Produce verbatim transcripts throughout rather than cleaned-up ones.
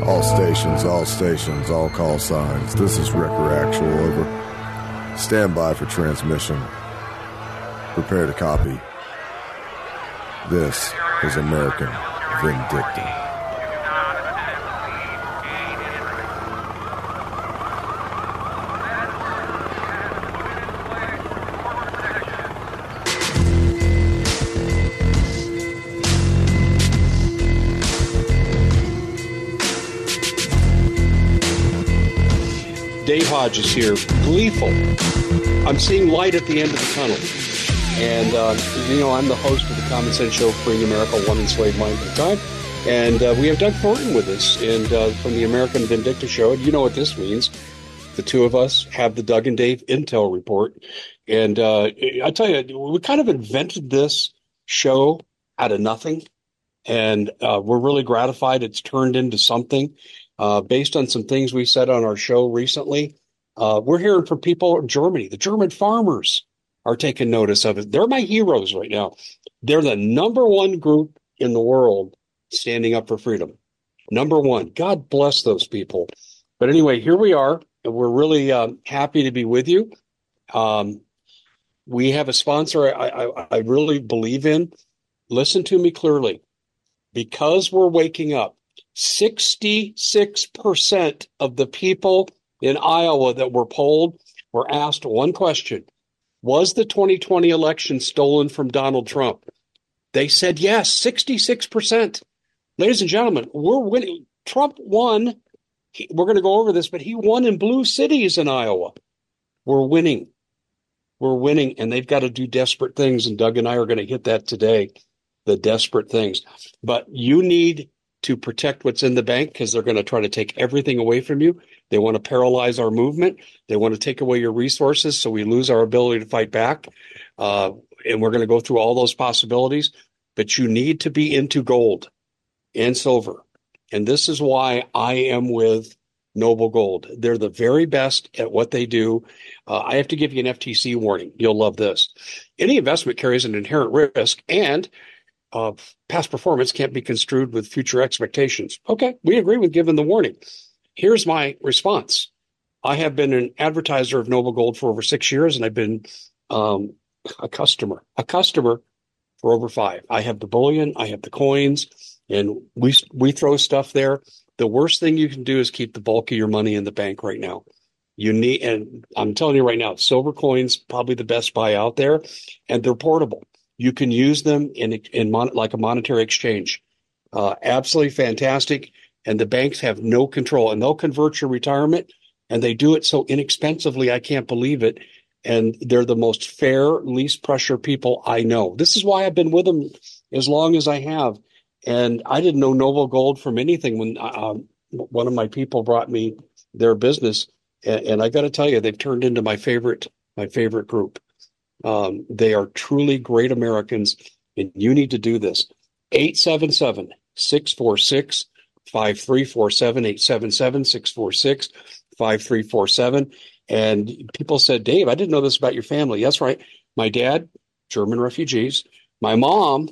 All stations, all stations, all call signs. This is Wrecker Actual, over. Stand by for transmission. Prepare to copy. This is American Vindicta. Dave Hodges here, gleeful. I'm seeing light at the end of the tunnel. And, uh, you know, I'm the host of the Common Sense Show, Freeing America, One Enslaved Mind at a Time. And uh, we have Doug Thornton with us and uh, from the American Vindicta Show. And you know what this means. The two of us have the Doug and Dave Intel Report. And uh, I tell you, we kind of invented this show out of nothing. And uh, we're really gratified it's turned into something. Uh, based on some things we said on our show recently, uh, we're hearing from people in Germany. The German farmers are taking notice of it. They're my heroes right now. They're the number one group in the world standing up for freedom. Number one. God bless those people. But anyway, here we are, and we're really um, happy to be with you. Um, we have a sponsor I, I, I really believe in. Listen to me clearly. Because we're waking up, sixty-six percent of the people in Iowa that were polled were asked one question. Was the twenty twenty election stolen from Donald Trump? They said yes, sixty-six percent. Ladies and gentlemen, we're winning. Trump won. He, we're going to go over this, but he won in blue cities in Iowa. We're winning. We're winning, and they've got to do desperate things, and Doug and I are going to hit that today, the desperate things. But you need to protect what's in the bank because they're going to try to take everything away from you. They want to paralyze our movement. They want to take away your resources so we lose our ability to fight back. Uh, and we're going to go through all those possibilities. But you need to be into gold and silver. And this is why I am with Noble Gold. They're the very best at what they do. Uh, I have to give you an F T C warning. You'll love this. Any investment carries an inherent risk, and Uh, past performance can't be construed with future expectations. Okay, we agree with giving the warning. Here's my response. I have been an advertiser of Noble Gold for over six years, and I've been um, a customer, a customer for over five. I have the bullion, I have the coins, and we we throw stuff there. The worst thing you can do is keep the bulk of your money in the bank right now. You need, and I'm telling you right now, silver coins probably the best buy out there, and they're portable. You can use them in in mon- like a monetary exchange. Uh, absolutely fantastic. And the banks have no control. And they'll convert your retirement. And they do it so inexpensively, I can't believe it. And they're the most fair, least pressure people I know. This is why I've been with them as long as I have. And I didn't know Noble Gold from anything when uh, one of my people brought me their business. And, and I got to tell you, they've turned into my favorite, my favorite group. Um, they are truly great Americans, and you need to do this. eight seven seven, six four six, five three four seven, eight seven seven, six four six, five three four seven. And people said, Dave, I didn't know this about your family. That's right. My dad, German refugees. My mom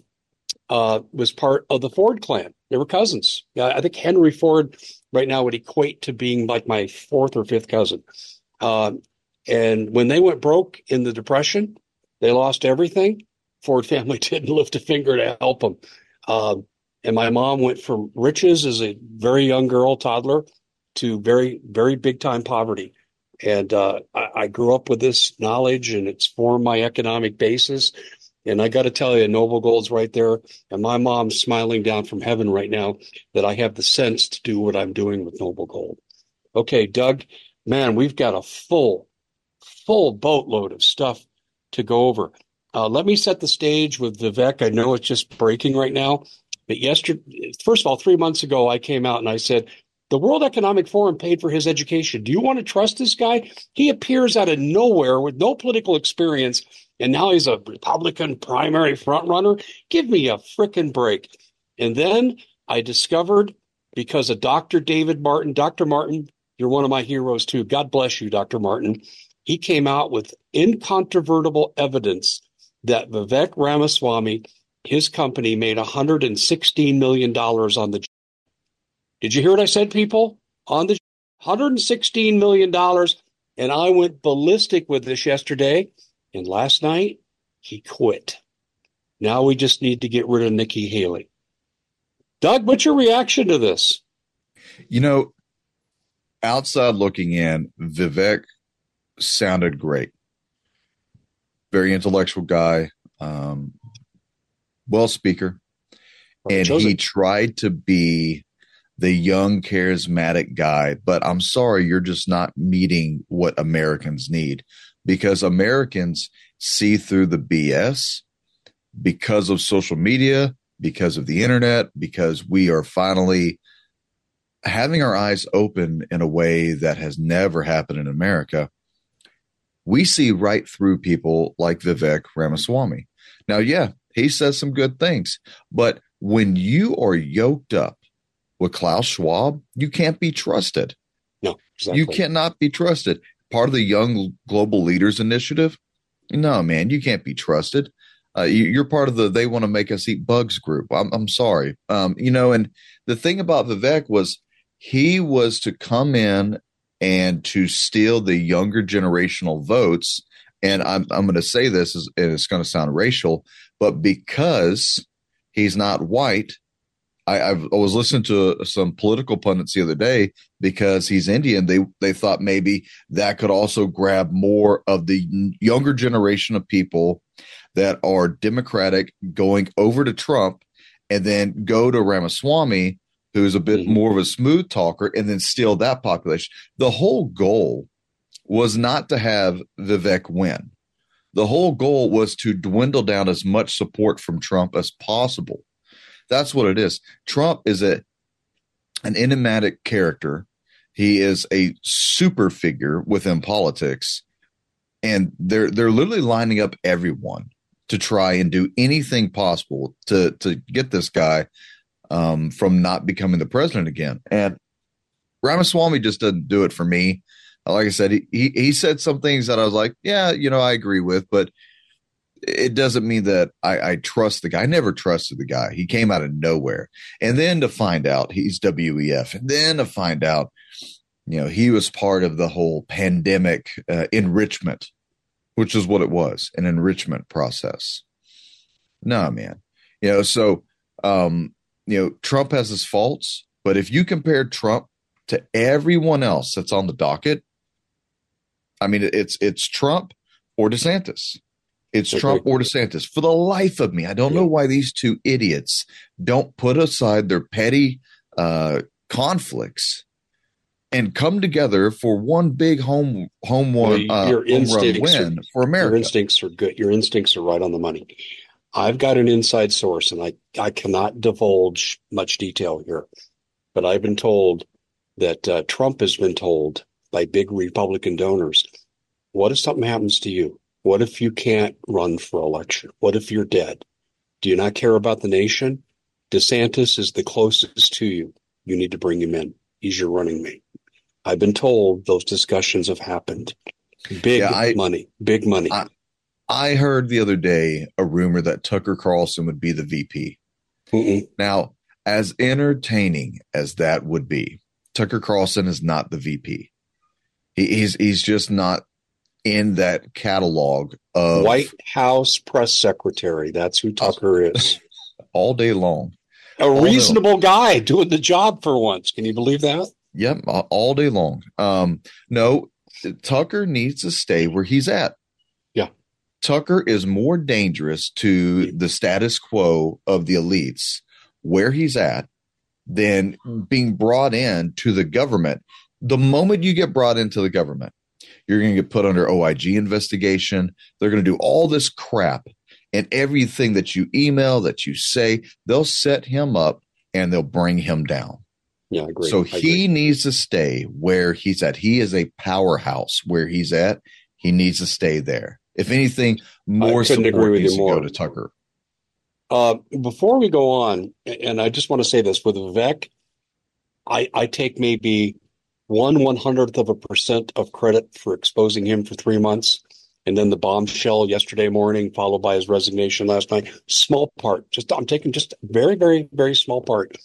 uh, was part of the Ford clan. They were cousins. I think Henry Ford right now would equate to being like my fourth or fifth cousin. Um, And when they went broke in the Depression, they lost everything. Ford family didn't lift a finger to help them. Um, and my mom went from riches as a very young girl, toddler, to very, very big time poverty. And uh, I, I grew up with this knowledge, and it's formed my economic basis. And I got to tell you, Noble Gold's right there. And my mom's smiling down from heaven right now that I have the sense to do what I'm doing with Noble Gold. Okay, Doug, man, we've got a full full boatload of stuff to go over. Uh, let me set the stage with Vivek. I know it's just breaking right now, but yesterday, first of all, three months ago, I came out and I said, the World Economic Forum paid for his education. Do you want to trust this guy? He appears out of nowhere with no political experience, and now he's a Republican primary frontrunner. Give me a frickin' break. And then I discovered, because of Doctor David Martin, Doctor Martin, you're one of my heroes too. God bless you, Doctor Martin. He came out with incontrovertible evidence that Vivek Ramaswamy, his company, made one hundred sixteen million dollars on the Did you hear what I said, people? On the one hundred sixteen million dollars, and I went ballistic with this yesterday, and last night he quit. Now we just need to get rid of Nikki Haley. Doug, what's your reaction to this? You know, outside looking in, Vivek sounded great. Very intellectual guy, um, well speaker. And he tried to be the young, charismatic guy. But I'm sorry, you're just not meeting what Americans need, because Americans see through the B S because of social media, because of the internet, because we are finally having our eyes open in a way that has never happened in America. We see right through people like Vivek Ramaswamy. Now, yeah, he says some good things, but when you are yoked up with Klaus Schwab, you can't be trusted. No, exactly. You cannot be trusted. Part of the Young Global Leaders Initiative? No, man, you can't be trusted. Uh, you, you're part of the they want to make us eat bugs group. I'm, I'm sorry. Um, you know, and the thing about Vivek was he was to come in and to steal the younger generational votes. And I'm, I'm going to say this, is, and it's going to sound racial, but because he's not white, I, I've, I was listening to some political pundits the other day, because he's Indian. They they thought maybe that could also grab more of the younger generation of people that are Democratic going over to Trump, and then go to Ramaswamy, who's a bit mm-hmm. more of a smooth talker, and then steal that population. The whole goal was not to have Vivek win. The whole goal was to dwindle down as much support from Trump as possible. That's what it is. Trump is a an enigmatic character. He is a super figure within politics, and they're they're literally lining up everyone to try and do anything possible to to get this guy um, from not becoming the president again. And Ramaswamy just doesn't do it for me. Like I said, he, he he said some things that I was like, yeah, you know, I agree with, but it doesn't mean that I, I trust the guy. I never trusted the guy. He came out of nowhere. And then to find out he's W E F, and then to find out, you know, he was part of the whole pandemic uh, enrichment, which is what it was, an enrichment process. No, man. You know, so, um, you know, Trump has his faults, but if you compare Trump to everyone else that's on the docket, I mean, it's it's Trump or DeSantis. It's okay. Trump or DeSantis. For the life of me, I don't yeah. know why these two idiots don't put aside their petty uh, conflicts and come together for one big home home one uh, your home run win are, for America. Your instincts are good. Your instincts are right on the money. I've got an inside source, and I, I cannot divulge much detail here, but I've been told that uh, Trump has been told by big Republican donors, what if something happens to you? What if you can't run for election? What if you're dead? Do you not care about the nation? DeSantis is the closest to you. You need to bring him in. He's your running mate. I've been told those discussions have happened. Big yeah, I, money, big money. I, I heard the other day a rumor that Tucker Carlson would be the V P. Mm-mm. Now, as entertaining as that would be, Tucker Carlson is not the V P. He, he's he's just not in that catalog of White House press secretary. That's who Tucker is. All day long. A all reasonable guy doing the job for once. Can you believe that? Yep, all day long. Um, no, Tucker needs to stay where he's at. Yeah. Tucker is more dangerous to the status quo of the elites where he's at than being brought in to the government. The moment you get brought into the government, you're going to get put under O I G investigation. They're going to do all this crap, and everything that you email, that you say, they'll set him up and they'll bring him down. Yeah, I agree. So I he agree. needs to stay where he's at. He is a powerhouse where he's at. He needs to stay there. If anything, more support agree with needs you more. to go to Tucker. Uh, before we go on, and I just want to say this, with Vivek, I, I take maybe one one hundredth of a percent of credit for exposing him for three months. And then the bombshell yesterday morning, followed by his resignation last night. Small part. Just I'm taking just very, very, very small part.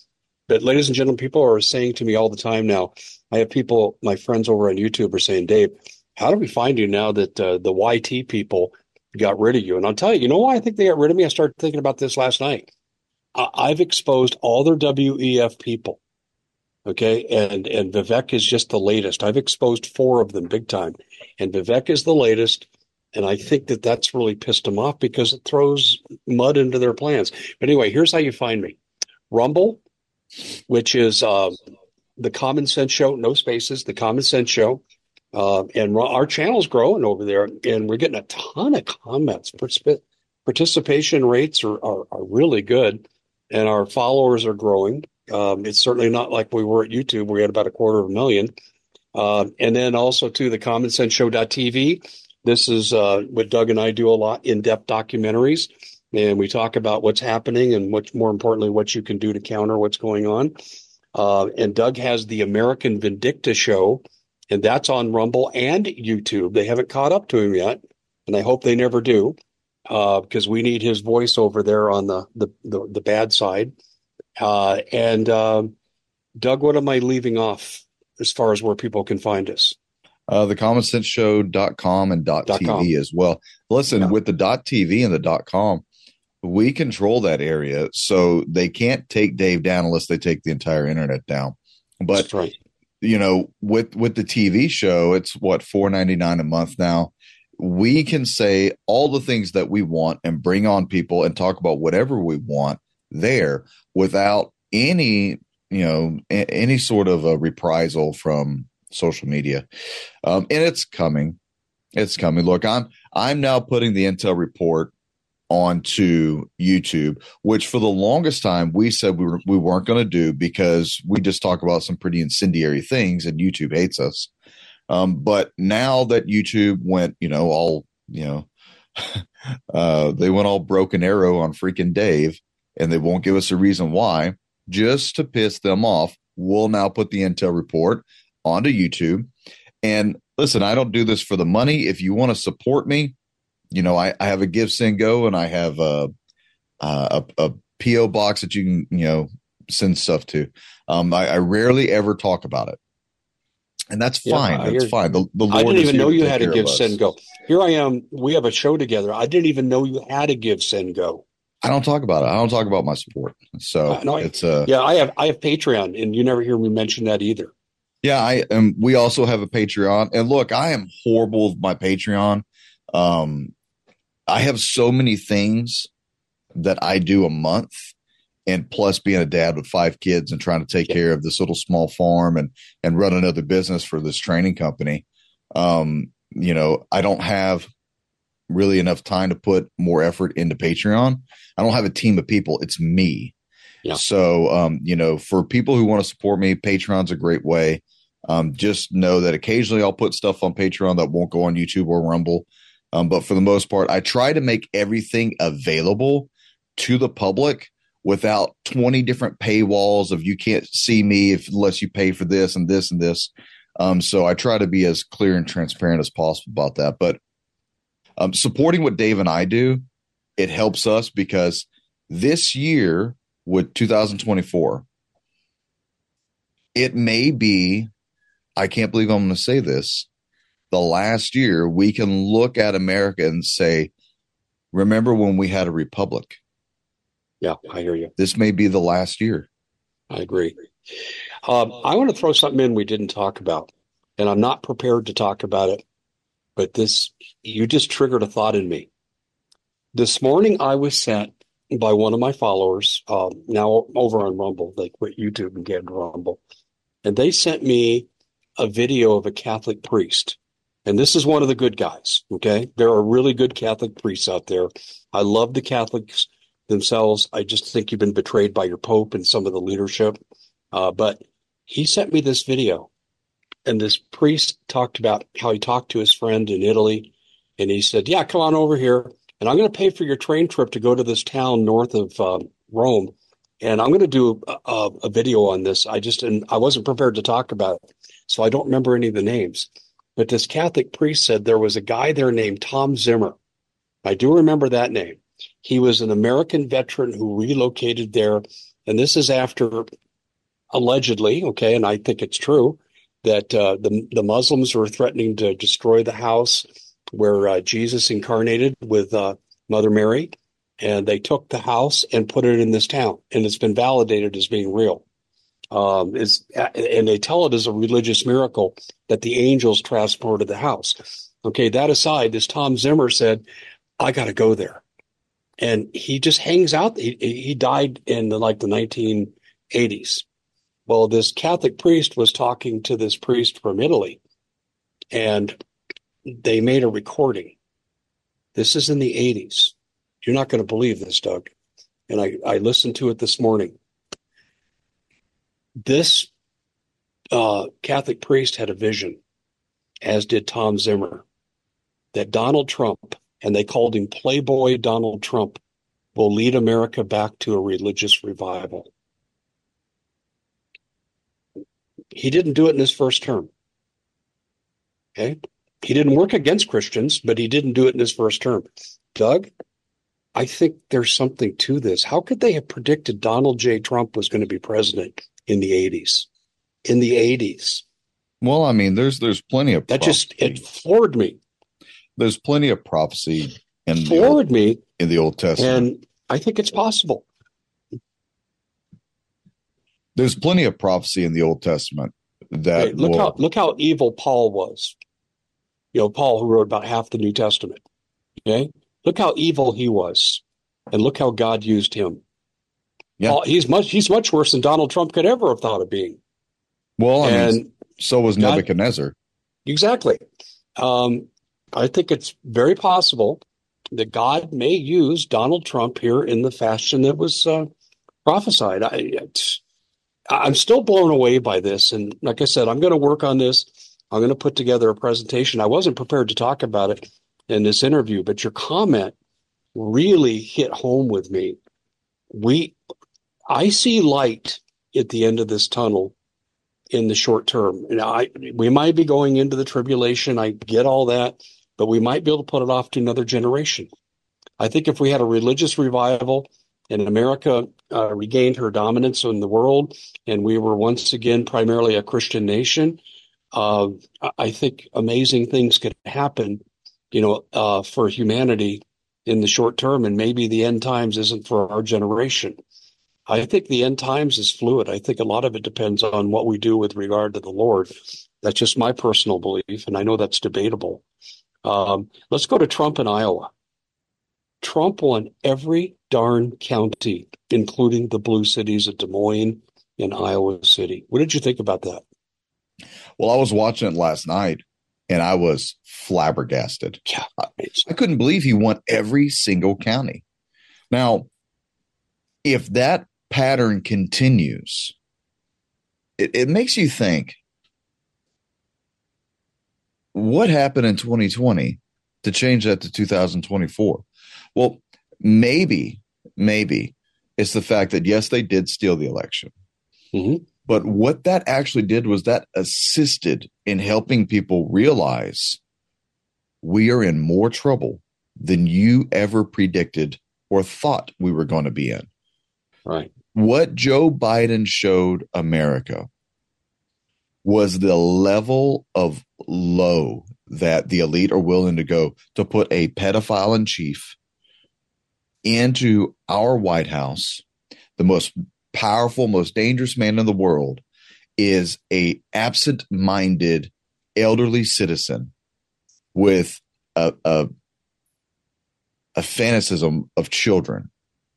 But ladies and gentlemen, people are saying to me all the time now, I have people, my friends over on YouTube are saying, Dave, how do we find you now that uh, the Y T people got rid of you? And I'll tell you, you know why I think they got rid of me? I started thinking about this last night. I- I've exposed all their W E F people. Okay. And, and Vivek is just the latest. I've exposed four of them big time. And Vivek is the latest. And I think that that's really pissed them off because it throws mud into their plans. But anyway, here's how you find me. Rumble, which is uh, the Common Sense Show, no spaces, the Common Sense Show. Uh, and our channel's growing over there, and we're getting a ton of comments. Participation rates are, are, are really good, and our followers are growing. Um, it's certainly not like we were at YouTube. We had about a quarter of a million. Uh, and then also, to the common sense show dot t v. This is uh, what Doug and I do a lot, in-depth documentaries. And we talk about what's happening and, what, more importantly, what you can do to counter what's going on. Uh, and Doug has the American Vindicta Show, and that's on Rumble and YouTube. They haven't caught up to him yet, and I hope they never do, uh, because we need his voice over there on the the, the, the bad side. Uh, and uh, Doug, what am I leaving off as far as where people can find us? Uh, the common sense show dot com and .tv as well. Listen, yeah. With the .tv and the .com, we control that area, so they can't take Dave down unless they take the entire internet down. But That's right. You know, with with the T V show, it's what, four ninety-nine a month now. We can say all the things that we want and bring on people and talk about whatever we want there without any, you know, a, any sort of a reprisal from social media. Um, and it's coming. It's coming. Look, I'm I'm now putting the Intel Report onto YouTube, which for the longest time we said we, were, we weren't going to do because we just talk about some pretty incendiary things and YouTube hates us. Um, but now that YouTube went, you know, all, you know, uh, they went all broken arrow on freaking Dave, and they won't give us a reason why, just to piss them off, we'll now put the Intel Report onto YouTube. And listen, I don't do this for the money. If you want to support me, you know, I, I have a Give, Send, Go, and I have a, a, a P O box that you can, you know, send stuff to. Um, I, I rarely ever talk about it, and that's yeah, fine. That's fine. The, the Lord I didn't even know you to had a Give, Send, Go. Here I am. We have a show together. I didn't even know you had a Give, Send, Go. I don't talk about it. I don't talk about my support. So uh, no, it's uh, yeah. I have I have Patreon, and you never hear me mention that either. Yeah, I am. We also have a Patreon, and look, I am horrible with my Patreon. Um, I have so many things that I do a month, and plus being a dad with five kids and trying to take yeah. care of this little small farm and, and run another business for this training company. Um, you know, I don't have really enough time to put more effort into Patreon. I don't have a team of people. It's me. Yeah. So, um, you know, for people who want to support me, Patreon's a great way. Um, just know that occasionally I'll put stuff on Patreon that won't go on YouTube or Rumble. Um, but for the most part, I try to make everything available to the public without twenty different paywalls of you can't see me if unless you pay for this and this and this. Um, so I try to be as clear and transparent as possible about that. But um, supporting what Dave and I do, it helps us because this year with two thousand twenty-four, it may be, I can't believe I'm going to say this, the last year we can look at America and say, remember when we had a republic? Yeah, I hear you. This may be the last year. I agree. Um, I want to throw something in we didn't talk about, and I'm not prepared to talk about it, but this, you just triggered a thought in me. This morning I was sent by one of my followers, uh, now over on Rumble. They quit YouTube and get Rumble. And they sent me a video of a Catholic priest. And this is one of the good guys, okay? There are really good Catholic priests out there. I love the Catholics themselves. I just think you've been betrayed by your Pope and some of the leadership. Uh, but he sent me this video. And this priest talked about how he talked to his friend in Italy. And he said, yeah, come on over here. And I'm going to pay for your train trip to go to this town north of uh, Rome. And I'm going to do a, a, a video on this. I just, and I wasn't prepared to talk about it. So I don't remember any of the names. But this Catholic priest said there was a guy there named Tom Zimmer. I do remember that name. He was an American veteran who relocated there. And this is after allegedly, okay, and I think it's true, that uh, the the Muslims were threatening to destroy the house where uh, Jesus incarnated with uh, Mother Mary, and they took the house and put it in this town, and it's been validated as being real. Um, is and they tell it as a religious miracle that the angels transported the house. Okay, that aside, this Tom Zimmer said, "I got to go there," and he just hangs out. He, he died in the, like the nineteen eighties. Well, this Catholic priest was talking to this priest from Italy, and they made a recording. This is in the eighties. You're not going to believe this, Doug. And I, I listened to it this morning. This uh, Catholic priest had a vision, as did Tom Zimmer, that Donald Trump, and they called him Playboy Donald Trump, will lead America back to a religious revival. He didn't do it in his first term. Okay? He didn't work against Christians, but he didn't do it in his first term. Doug, I think there's something to this. How could they have predicted Donald J. Trump was going to be president in the eighties? In the eighties. Well, I mean, there's there's plenty of that prophecy. just it floored me. There's plenty of prophecy in the floored Old, me in the Old Testament, and I think it's possible. There's plenty of prophecy in the Old Testament that Hey, look will, how look how evil Paul was. You know, Paul, who wrote about half the New Testament. Okay, look how evil he was, and look how God used him. Yeah. Paul, he's much he's much worse than Donald Trump could ever have thought of being. Well, I and mean, so was God, Nebuchadnezzar. Exactly. Um, I think it's very possible that God may use Donald Trump here in the fashion that was uh, prophesied. I, it's, I'm still blown away by this. And like I said, I'm going to work on this. I'm going to put together a presentation. I wasn't prepared to talk about it in this interview, but your comment really hit home with me. We, I see light at the end of this tunnel in the short term. Now, I, we might be going into the tribulation. I get all that, but we might be able to put it off to another generation. I think if we had a religious revival and America uh, regained her dominance in the world, and we were once again primarily a Christian nation, uh, I think amazing things could happen, you know, uh, for humanity in the short term. And maybe the end times isn't for our generation. I think the end times is fluid. I think a lot of it depends on what we do with regard to the Lord. That's just my personal belief, and I know that's debatable. Um, let's go to Trump in Iowa. Trump won every darn county, including the blue cities of Des Moines and Iowa City. What did you think about that? Well, I was watching it last night, and I was flabbergasted. Yeah, I, I couldn't believe he won every single county. Now, if that pattern continues, it, it makes you think, what happened in twenty twenty to change that to two thousand twenty-four? Well, maybe, maybe it's the fact that, yes, they did steal the election. Mm-hmm. But what that actually did was that assisted in helping people realize we are in more trouble than you ever predicted or thought we were going to be in. Right. What Joe Biden showed America was the level of low that the elite are willing to go to put a pedophile in chief into our White House. The most powerful, most dangerous man in the world is a absent-minded elderly citizen with a, a, a fanaticism of children.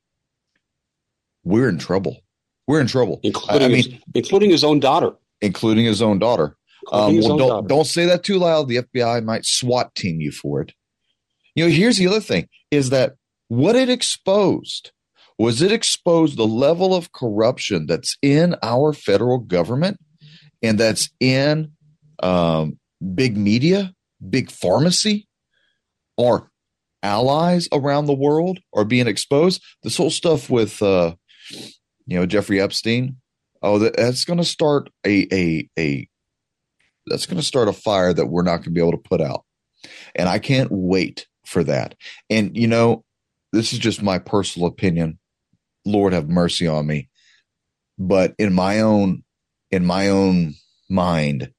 We're in trouble. We're in trouble. Including, I mean, his, including his own daughter. Including his own daughter. Um, his well, own don't, daughter. don't say that too loud. The F B I might SWAT team you for it. You know, here's the other thing, is that what it exposed was it exposed the level of corruption that's in our federal government and that's in um, big media, big pharmacy, or allies around the world are being exposed. This whole stuff with, uh, you know, Jeffrey Epstein. Oh, that, that's going to start a a a that's going to start a fire that we're not going to be able to put out, and I can't wait for that. And you know, this is just my personal opinion. Lord have mercy on me, but in my own in my own mind,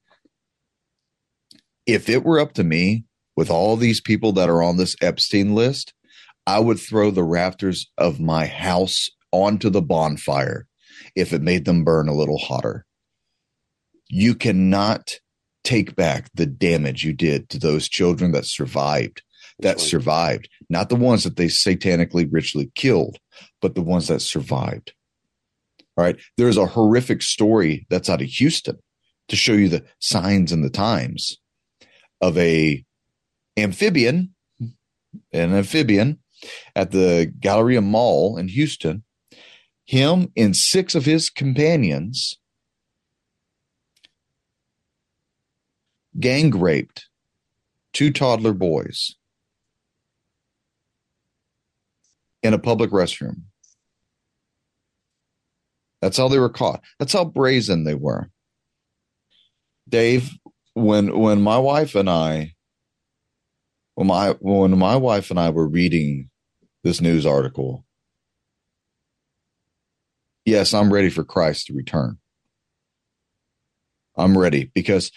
if it were up to me with all these people that are on this Epstein list, I would throw the rafters of my house onto the bonfire if it made them burn a little hotter. You cannot take back the damage you did to those children that survived, that right. survived, not the ones that they satanically ritually killed, but the ones that survived. All right. There's a horrific story that's out of Houston to show you the signs and the times of a amphibian, an amphibian at the Galleria Mall in Houston. Him and six of his companions gang raped two toddler boys in a public restroom. That's how they were caught. That's how brazen they were. Dave, when when my wife and I, when my when my wife and I were reading this news article, yes, I'm ready for Christ to return. I'm ready, because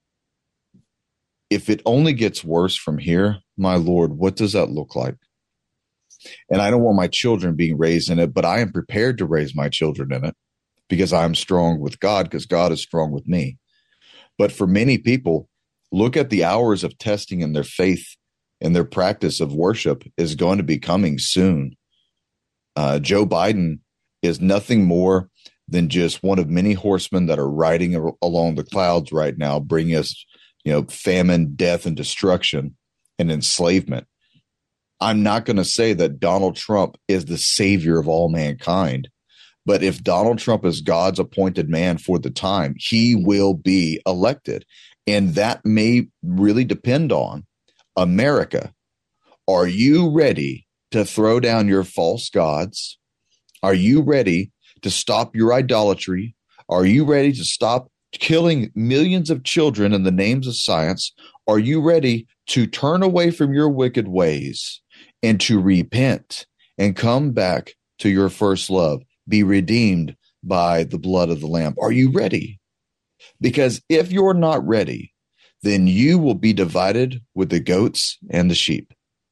if it only gets worse from here, my Lord, what does that look like? And I don't want my children being raised in it, but I am prepared to raise my children in it because I'm strong with God, because God is strong with me. But for many people, look at the hours of testing in their faith and their practice of worship is going to be coming soon. Uh, Joe Biden is nothing more than just one of many horsemen that are riding a- along the clouds right now, bringing us, you know, famine, death, and destruction and enslavement. I'm not going to say that Donald Trump is the savior of all mankind, but if Donald Trump is God's appointed man for the time, he will be elected. And that may really depend on America. Are you ready to throw down your false gods? Are you ready to stop your idolatry? Are you ready to stop killing millions of children in the names of science? Are you ready to turn away from your wicked ways and to repent and come back to your first love, be redeemed by the blood of the Lamb? Are you ready? Because if you're not ready, then you will be divided with the goats and the sheep.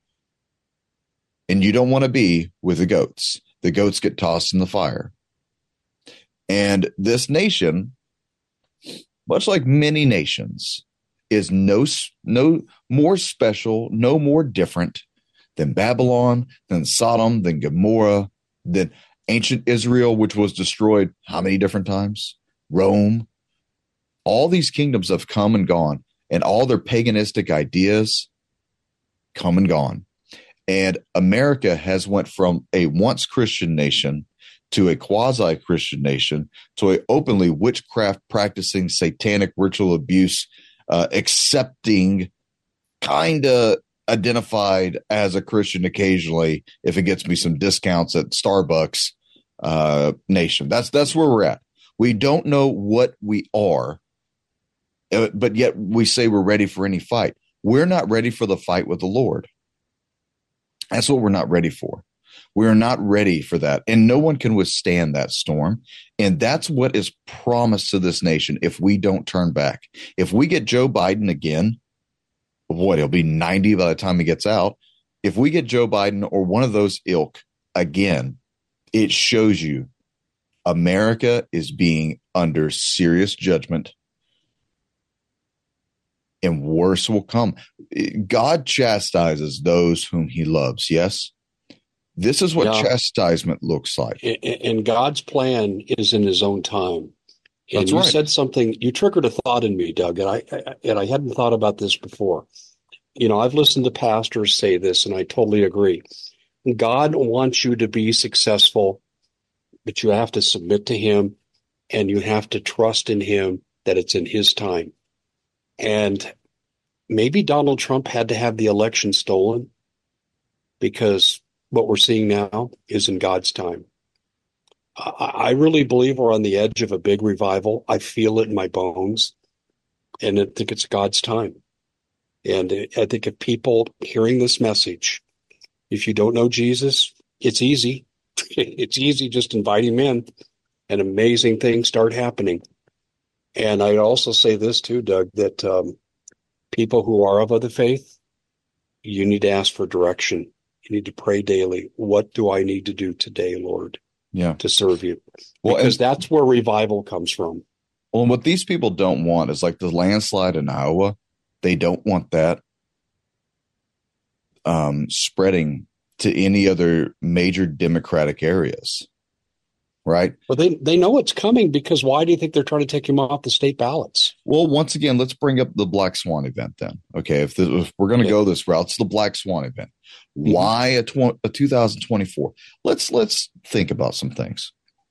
And you don't want to be with the goats. The goats get tossed in the fire. And this nation, much like many nations, is no, no more special, no more different than Babylon, than Sodom, than Gomorrah, than ancient Israel, which was destroyed how many different times? Rome. All these kingdoms have come and gone, and all their paganistic ideas come and gone. And America has went from a once Christian nation to a quasi-Christian nation to a openly witchcraft practicing, satanic ritual abuse, uh, accepting, kind of identified as a Christian occasionally if it gets me some discounts at Starbucks uh, nation. That's that's where we're at. We don't know what we are, uh, but yet we say we're ready for any fight. We're not ready for the fight with the Lord. That's what we're not ready for. We're not ready for that. And no one can withstand that storm. And that's what is promised to this nation if we don't turn back. If we get Joe Biden again, boy, he'll be ninety by the time he gets out. If we get Joe Biden or one of those ilk again, it shows you America is being under serious judgment. And worse will come. God chastises those whom he loves. Yes. This is what yeah. chastisement looks like. And God's plan is in his own time. And That's you right. said something, you triggered a thought in me, Doug, and I, I and I hadn't thought about this before. You know, I've listened to pastors say this, and I totally agree. God wants you to be successful, but you have to submit to him, and you have to trust in him that it's in his time. And maybe Donald Trump had to have the election stolen because what we're seeing now is in God's time. I, I really believe we're on the edge of a big revival. I feel it in my bones, and I think it's God's time. And I think if people hearing this message, if you don't know Jesus, it's easy. It's easy. Just invite him in, and amazing things start happening. And I'd also say this too, Doug, that um, people who are of other faith, you need to ask for direction. You need to pray daily. What do I need to do today, Lord, Yeah. to serve you? Well, Because and, that's where revival comes from. well, and what these people don't want is like the landslide in Iowa. They don't want that um, spreading to any other major Democratic areas, right? But they, they know it's coming, because why do you think they're trying to take him off the state ballots? Well, once again, let's bring up the Black Swan event then. Okay, if, this, if we're going to Okay. go this route, it's the Black Swan event. Mhm. Why a, tw- a two thousand twenty-four? Let's let's think about some things.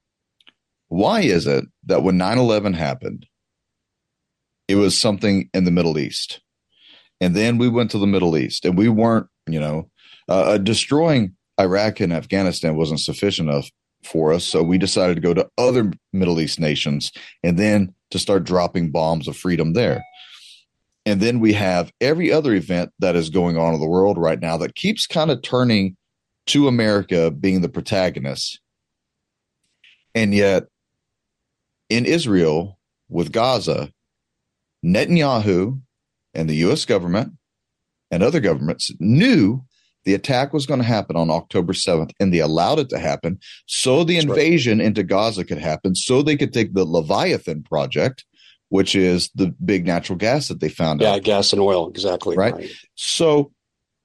Why is it that when nine eleven happened, it was something in the Middle East, and then we went to the Middle East, and we weren't, you know, uh, destroying Iraq and Afghanistan wasn't sufficient enough for us, so we decided to go to other Middle East nations, and then to start dropping bombs of freedom there. And then we have every other event that is going on in the world right now that keeps kind of turning to America being the protagonist. And yet in Israel with Gaza, Netanyahu and the U S government and other governments knew the attack was going to happen on October seventh, and they allowed it to happen so the That's invasion right. into Gaza could happen, so they could take the Leviathan project, which is the big natural gas that they found Yeah, out. gas and oil. Exactly. Right? right. So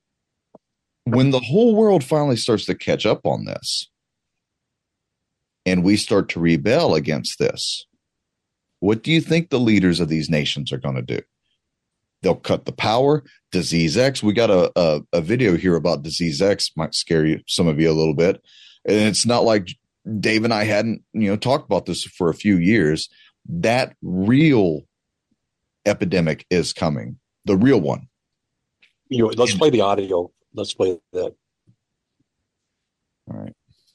when the whole world finally starts to catch up on this and we start to rebel against this, what do you think the leaders of these nations are going to do? They'll cut the power. Disease X. We got a, a, a video here about Disease X. Might scare you, some of you a little bit. And it's not like Dave and I hadn't, you know, talked about this for a few years. That real epidemic is coming. The real one. You know, let's play the audio. Let's play that. All right.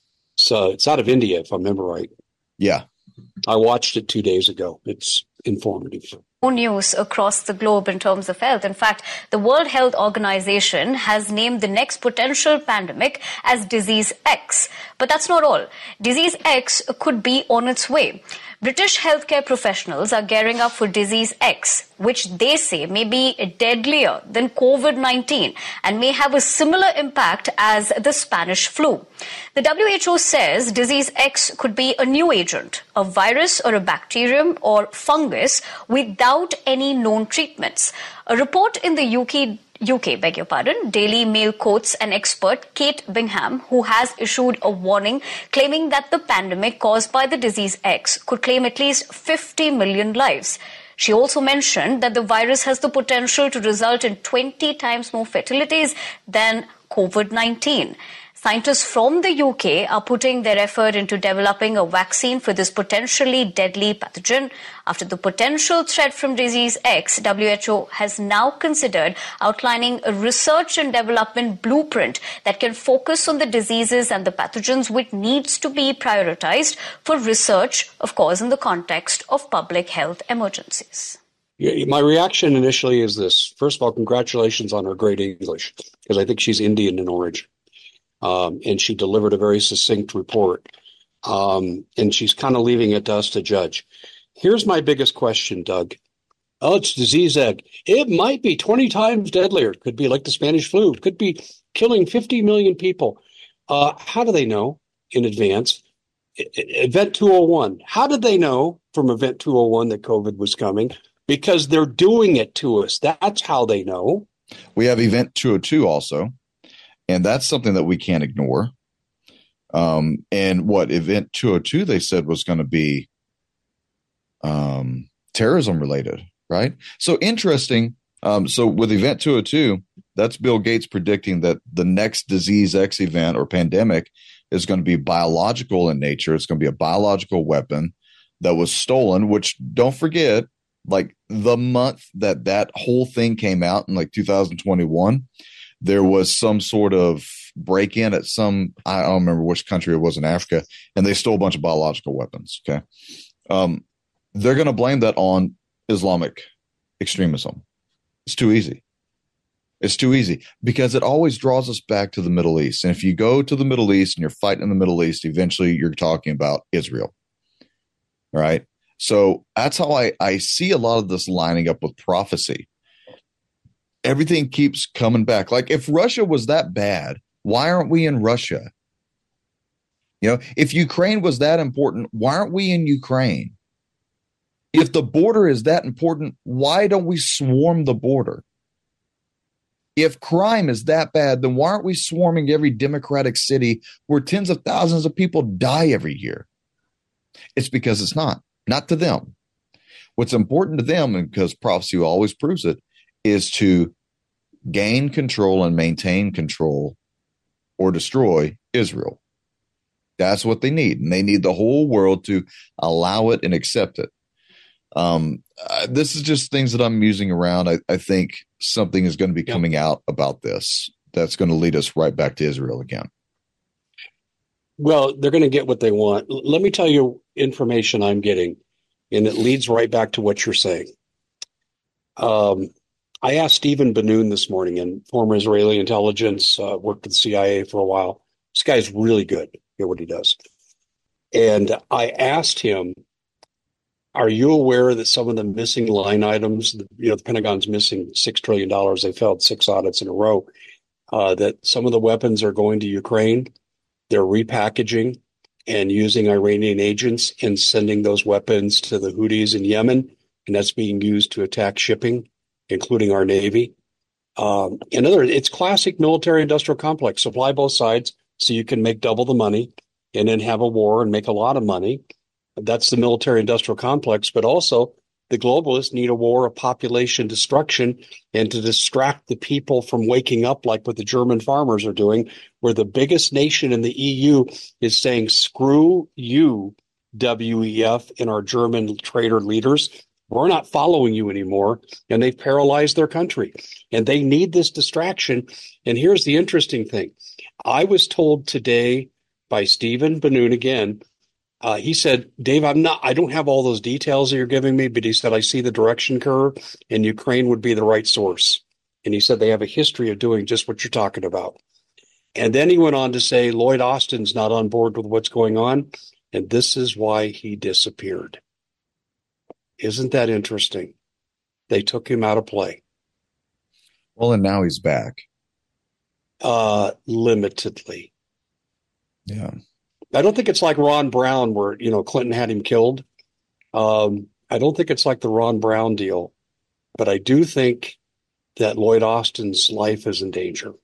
So it's out of India, if I remember right. Yeah. I watched it two days ago. It's informative. News across the globe in terms of health. In fact, the World Health Organization has named the next potential pandemic as Disease X. But that's not all. Disease X could be on its way. British healthcare professionals are gearing up for Disease X, which they say may be deadlier than COVID nineteen and may have a similar impact as the Spanish flu. The W H O says Disease X could be a new agent, a virus or a bacterium or fungus without any known treatments. A report in the U K U K, beg your pardon, Daily Mail quotes an expert, Kate Bingham, who has issued a warning claiming that the pandemic caused by the Disease X could claim at least fifty million lives. She also mentioned that the virus has the potential to result in twenty times more fatalities than COVID nineteen. Scientists from the U K are putting their effort into developing a vaccine for this potentially deadly pathogen. After the potential threat from Disease X, W H O has now considered outlining a research and development blueprint that can focus on the diseases and the pathogens which needs to be prioritized for research, of course, in the context of public health emergencies. My reaction initially is this. First of all, congratulations on her great English, because I think she's Indian in origin. Um, and she delivered a very succinct report. Um, and she's kind of leaving it to us to judge. Here's my biggest question, Doug. Oh, it's Disease X. It might be twenty times deadlier. It could be like the Spanish flu. It could be killing fifty million people. Uh, how do they know in advance? Event two oh one. How did they know from Event two oh one that COVID was coming? Because they're doing it to us. That's how they know. We have Event two oh two also. And that's something that we can't ignore. Um, and what Event two oh two they said was going to be um, terrorism related, right? So interesting. Um, so with Event two oh two, that's Bill Gates predicting that the next Disease X event or pandemic is going to be biological in nature. It's going to be a biological weapon that was stolen, which don't forget, like the month that that whole thing came out in like two thousand twenty-one, there was some sort of break-in at some, I don't remember which country it was in Africa, and they stole a bunch of biological weapons. Okay. Um, they're going to blame that on Islamic extremism. It's too easy. It's too easy because it always draws us back to the Middle East. And if you go to the Middle East and you're fighting in the Middle East, eventually you're talking about Israel. All right. So that's how I, I see a lot of this lining up with prophecy. Everything keeps coming back. Like if Russia was that bad, why aren't we in Russia? You know, if Ukraine was that important, why aren't we in Ukraine? If the border is that important, why don't we swarm the border? If crime is that bad, then why aren't we swarming every democratic city where tens of thousands of people die every year? It's because it's not, not to them. What's important to them, and because prophecy always proves it, is to gain control and maintain control or destroy Israel. That's what they need. And they need the whole world to allow it and accept it. Um, uh, this is just things that I'm musing around. I, I think something is going to be yeah. coming out about this that's going to lead us right back to Israel again. Well, they're going to get what they want. L- let me tell you information I'm getting, and it leads right back to what you're saying. Um, I asked Stephen Benoon this morning, and former Israeli intelligence, uh, worked with the C I A for a while. This guy's really good at what he does. And I asked him, are you aware that some of the missing line items, you know, the Pentagon's missing six trillion dollars, they failed six audits in a row, uh, that some of the weapons are going to Ukraine, they're repackaging and using Iranian agents and sending those weapons to the Houthis in Yemen, and that's being used to attack shipping, including our Navy. Um, in other words, it's classic military-industrial complex. Supply both sides so you can make double the money and then have a war and make a lot of money. That's the military-industrial complex. But also, the globalists need a war of population destruction and to distract the people from waking up like what the German farmers are doing, where the biggest nation in the E U is saying, screw you, W E F, and our German trader leaders. We're not following you anymore. And they've paralyzed their country. And they need this distraction. And here's the interesting thing. I was told today by Stephen Benoon again, uh, he said, Dave, I'm not, I don't have all those details that you're giving me, but he said, I see the direction curve and Ukraine would be the right source. And he said they have a history of doing just what you're talking about. And then he went on to say, Lloyd Austin's not on board with what's going on. And this is why he disappeared. Isn't that interesting? They took him out of play. Well, and now he's back. Uh, limitedly. Yeah. I don't think it's like Ron Brown where, you know, Clinton had him killed. Um, I don't think it's like the Ron Brown deal, but I do think that Lloyd Austin's life is in danger.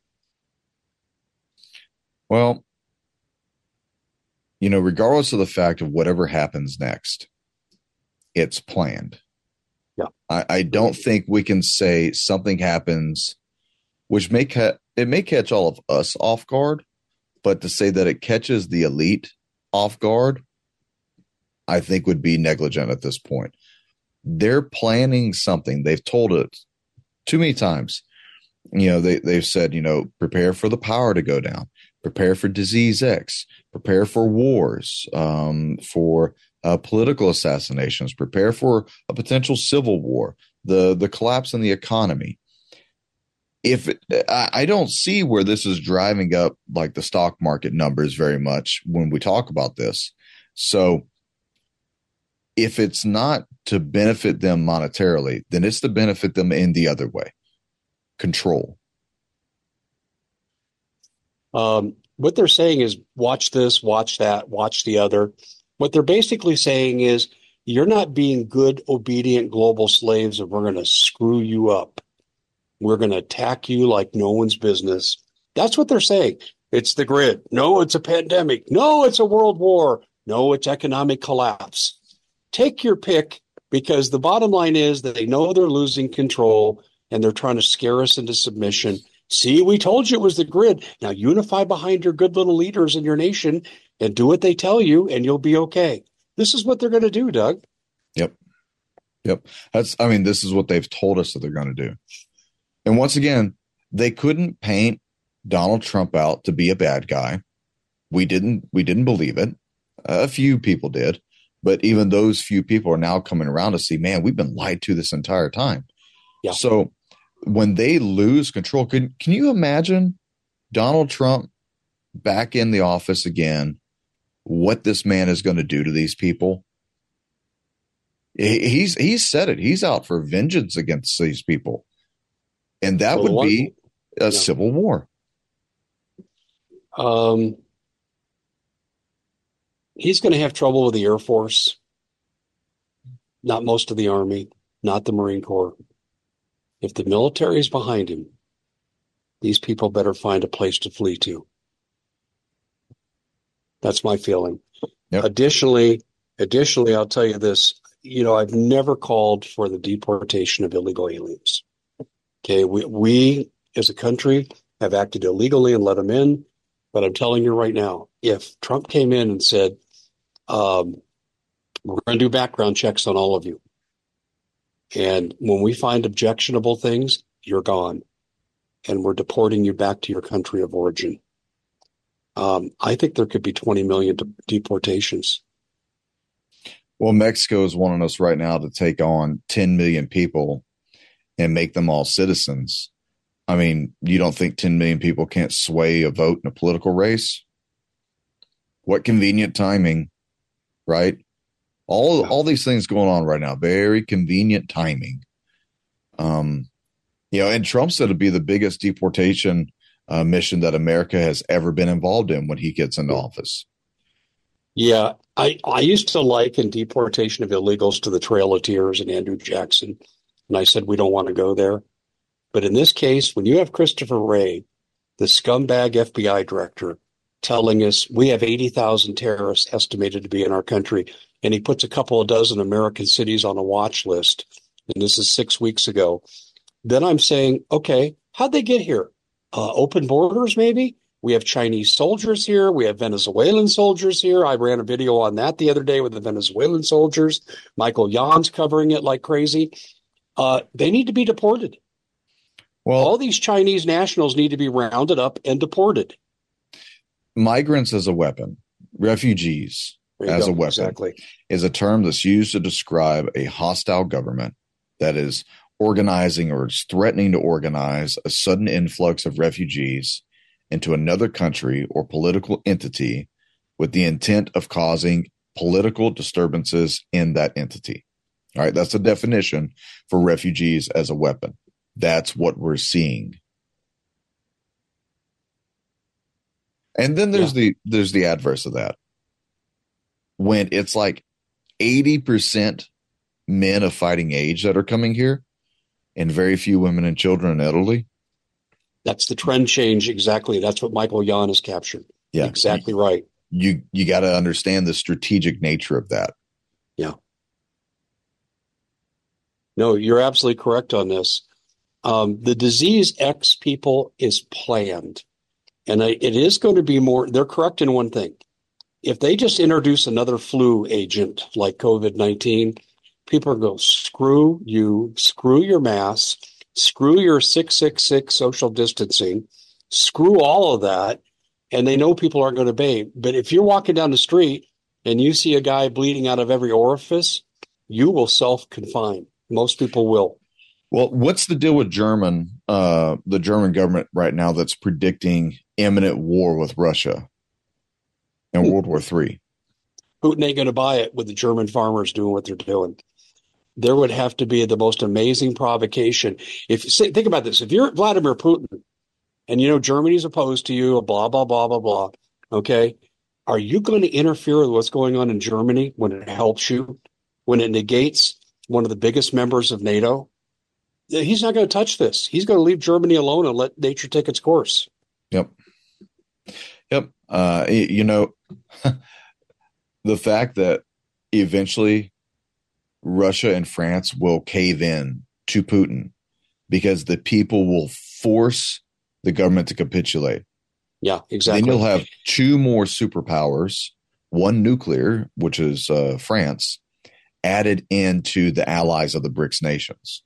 Well, you know, regardless of the fact of whatever happens next, it's planned. Yeah. I, I don't think we can say something happens, which may ca- it may catch all of us off guard, but to say that it catches the elite off guard, I think would be negligent at this point. They're planning something. They've told it too many times. You know, they, they've said, you know, prepare for the power to go down, prepare for disease X, prepare for wars, um, for uh, political assassinations, prepare for a potential civil war, the, the collapse in the economy. If it, I, I don't see where this is driving up like the stock market numbers very much when we talk about this. So if it's not to benefit them monetarily, then it's to benefit them in the other way. Control. Um, what they're saying is watch this, watch that, watch the other. What they're basically saying is you're not being good, obedient global slaves, and we're going to screw you up. We're going to attack you like no one's business. That's what they're saying. It's the grid. No, it's a pandemic. No, it's a world war. No, it's economic collapse. Take your pick, because the bottom line is that they know they're losing control and they're trying to scare us into submission. See, we told you it was the grid. Now unify behind your good little leaders in your nation and do what they tell you, and you'll be okay. This is what they're going to do, Doug. Yep. Yep. That's, I mean, this is what they've told us that they're going to do. And once again, they couldn't paint Donald Trump out to be a bad guy. We didn't, we didn't believe it. A few people did, but even those few people are now coming around to see, man, we've been lied to this entire time. Yeah. So when they lose control, can, can you imagine Donald Trump back in the office again, what this man is going to do to these people? He's he's said it. He's out for vengeance against these people, and that Well, would one- be a yeah. civil war. Um, he's going to have trouble with the Air Force, not most of the Army, not the Marine Corps. If the military is behind him, these people better find a place to flee to. That's my feeling. Yep. Additionally, additionally, I'll tell you this. You know, I've never called for the deportation of illegal aliens. Okay, we we as a country have acted illegally and let them in. But I'm telling you right now, if Trump came in and said, um, we're going to do background checks on all of you, and when we find objectionable things, you're gone, and we're deporting you back to your country of origin. Um, I think there could be twenty million de- deportations. Well, Mexico is wanting us right now to take on ten million people and make them all citizens. I mean, you don't think ten million people can't sway a vote in a political race? What convenient timing, right? All all these things going on right now, very convenient timing. Um, you know, and Trump said it'd be the biggest deportation uh, mission that America has ever been involved in when he gets into office. Yeah, I, I used to liken deportation of illegals to the Trail of Tears and Andrew Jackson, and I said we don't want to go there. But in this case, when you have Christopher Wray, the scumbag F B I director, telling us we have eighty thousand terrorists estimated to be in our country, and he puts a couple of dozen American cities on a watch list, and this is six weeks ago, then I'm saying, okay, how'd they get here? Uh, open borders, maybe? We have Chinese soldiers here. We have Venezuelan soldiers here. I ran a video on that the other day with the Venezuelan soldiers. Michael Yon's covering it like crazy. Uh, they need to be deported. Well, all these Chinese nationals need to be rounded up and deported. Migrants as a weapon, refugees as go. a weapon, exactly. is a term that's used to describe a hostile government that is organizing or is threatening to organize a sudden influx of refugees into another country or political entity with the intent of causing political disturbances in that entity. All right, that's the definition for refugees as a weapon. That's what we're seeing. And then there's yeah. the there's the adverse of that. When it's like eighty percent men of fighting age that are coming here and very few women and children and elderly. That's the trend change. Exactly. That's what Michael Yon has captured. Yeah. Exactly right. You you got to understand the strategic nature of that. Yeah. No, you're absolutely correct on this. Um, the disease X, people, is planned. And I, it is going to be more, they're correct in one thing. If they just introduce another flu agent like COVID nineteen, people are going to screw you, screw your masks, screw your six six six social distancing, screw all of that, and they know people aren't going to obey. But if you're walking down the street and you see a guy bleeding out of every orifice, you will self-confine. Most people will. Well, what's the deal with German, uh, the German government right now that's predicting imminent war with Russia in World War Three? Putin ain't going to buy it with the German farmers doing what they're doing. There would have to be the most amazing provocation. If say, think about this, if you're Vladimir Putin and you know Germany's opposed to you, blah, blah, blah, blah, blah, okay, are you going to interfere with what's going on in Germany when it helps you, when it negates one of the biggest members of NATO? He's not going to touch this. He's going to leave Germany alone and let nature take its course. Yep. Yep. Uh, you know, the fact that eventually Russia and France will cave in to Putin because the people will force the government to capitulate. Yeah, exactly. Then you'll have two more superpowers, one nuclear, which is uh, France, added into the allies of the BRICS nations.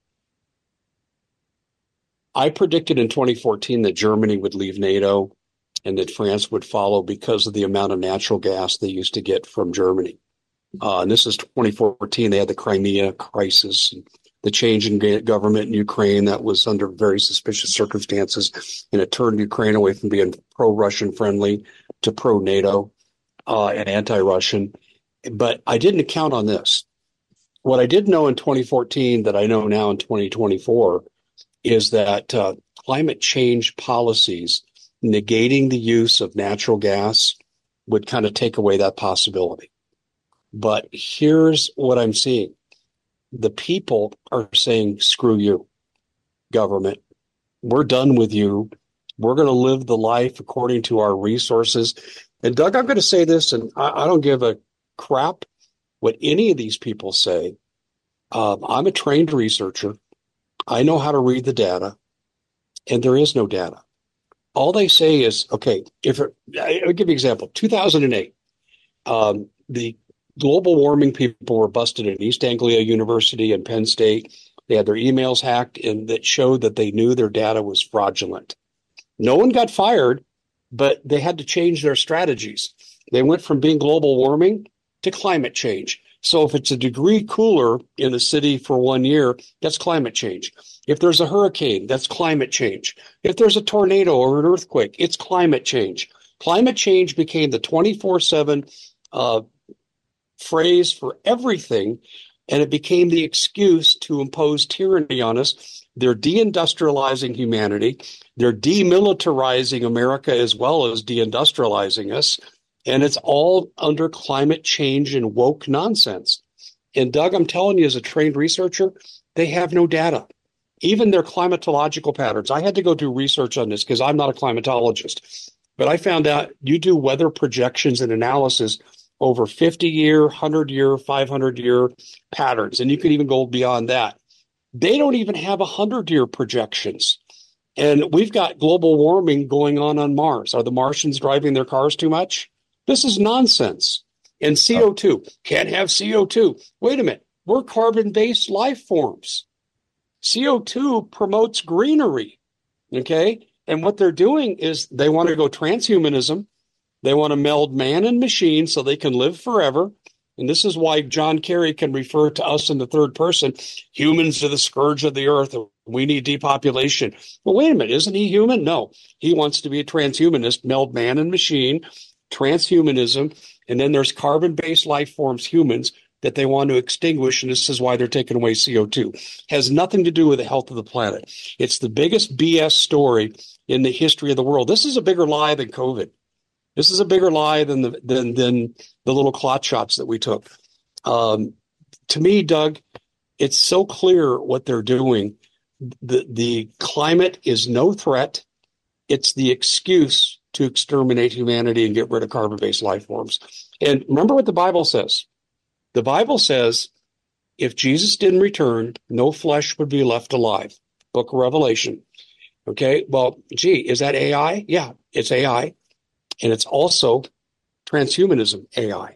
I predicted in twenty fourteen that Germany would leave NATO and that France would follow because of the amount of natural gas they used to get from Germany. Uh, and this is twenty fourteen. They had the Crimea crisis, and the change in government in Ukraine that was under very suspicious circumstances, and it turned Ukraine away from being pro-Russian friendly to pro-NATO uh, and anti-Russian. But I didn't count on this. what I did know in twenty fourteen that I know now in twenty twenty-four is that uh, climate change policies negating the use of natural gas would kind of take away that possibility. But here's what I'm seeing. The people are saying, screw you, government. We're done with you. We're going to live the life according to our resources. And Doug, I'm going to say this, and I, I don't give a crap what any of these people say. Um, I'm a trained researcher. I know how to read the data, and there is no data. All they say is, okay, if it, I'll give you an example. two thousand eight, um, the global warming people were busted at East Anglia University and Penn State. They had their emails hacked, and that showed that they knew their data was fraudulent. No one got fired, but they had to change their strategies. They went from being global warming to climate change. So if it's a degree cooler in a city for one year, that's climate change. If there's a hurricane, that's climate change. If there's a tornado or an earthquake, it's climate change. Climate change became the twenty-four seven uh, phrase for everything, and it became the excuse to impose tyranny on us. They're deindustrializing humanity. They're demilitarizing America as well as deindustrializing us. And it's all under climate change and woke nonsense. And Doug, I'm telling you, as a trained researcher, they have no data. Even their climatological patterns. I had to go do research on this because I'm not a climatologist. But I found out you do weather projections and analysis over fifty-year, one hundred-year, five hundred-year patterns. And you can even go beyond that. They don't even have one hundred-year projections. And we've got global warming going on on Mars. Are the Martians driving their cars too much? This is nonsense. And C O two. Can't have C O two. Wait a minute. We're carbon-based life forms. C O two promotes greenery. Okay? And what they're doing is they want to go transhumanism. They want to meld man and machine so they can live forever. And this is why John Kerry can refer to us in the third person. Humans are the scourge of the earth. We need depopulation. Well, wait a minute. Isn't he human? No. He wants to be a transhumanist, meld man and machine, transhumanism. And then there's carbon-based life forms, humans, that they want to extinguish. And this is why they're taking away C O two. Has nothing to do with the health of the planet. It's the biggest B S story in the history of the world. This is a bigger lie than COVID. This is a bigger lie than the than than the little clot shots that we took. Um, to me, Doug, it's so clear what they're doing. The the climate is no threat. It's the excuse to exterminate humanity and get rid of carbon-based life forms. And remember what the Bible says. The Bible says, if Jesus didn't return, no flesh would be left alive. Book of Revelation. Okay, well, gee, is that A I? Yeah, it's A I. And it's also transhumanism A I.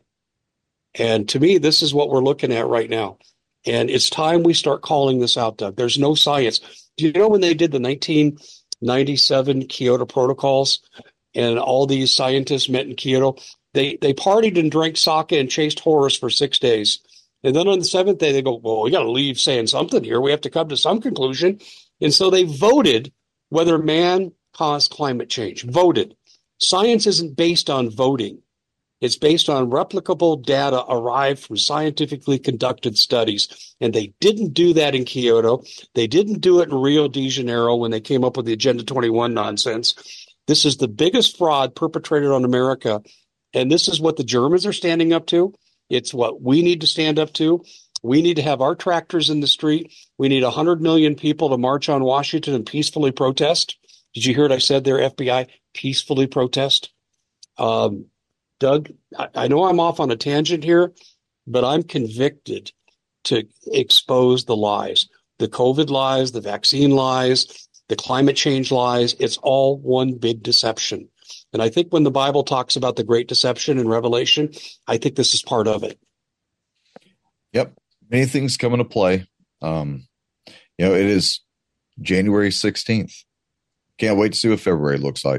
And to me, this is what we're looking at right now. And it's time we start calling this out, Doug. There's no science. Do you know when they did the nineteen ninety-seven Kyoto Protocols and all these scientists met in Kyoto? They they partied and drank sake and chased horrors for six days. And then on the seventh day, they go, well, we got to leave saying something here. We have to come to some conclusion. And so they voted whether man caused climate change. Voted. Science isn't based on voting. It's based on replicable data arrived from scientifically conducted studies. And they didn't do that in Kyoto. They didn't do it in Rio de Janeiro when they came up with the Agenda twenty-one nonsense. This is the biggest fraud perpetrated on America. And this is what the Germans are standing up to. It's what we need to stand up to. We need to have our tractors in the street. We need one hundred million people to march on Washington and peacefully protest. Did you hear what I said there, F B I? Peacefully protest. Um, Doug, I, I know I'm off on a tangent here, but I'm convicted to expose the lies. The COVID lies, the vaccine lies, the climate change lies. It's all one big deception. And I think when the Bible talks about the great deception in Revelation, I think this is part of it. Yep. Many things come into play. Um, you know, it is January sixteenth. Can't wait to see what February looks like.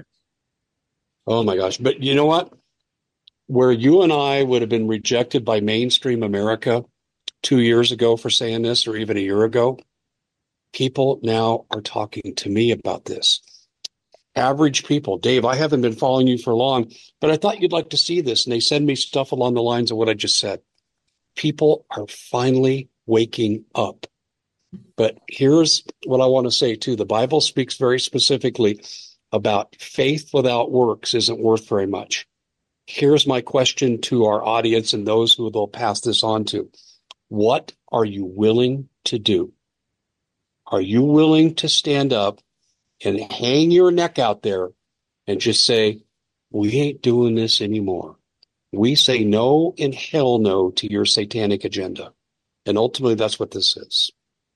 Oh, my gosh. But you know what? Where you and I would have been rejected by mainstream America two years ago for saying this, or even a year ago, people now are talking to me about this. Average people. Dave, I haven't been following you for long, but I thought you'd like to see this. And they send me stuff along the lines of what I just said. People are finally waking up. But here's what I want to say, too. The Bible speaks very specifically about faith without works isn't worth very much. Here's my question to our audience and those who they'll pass this on to. What are you willing to do? Are you willing to stand up and hang your neck out there and just say, we ain't doing this anymore? We say no and hell no to your satanic agenda. And ultimately, that's what this is.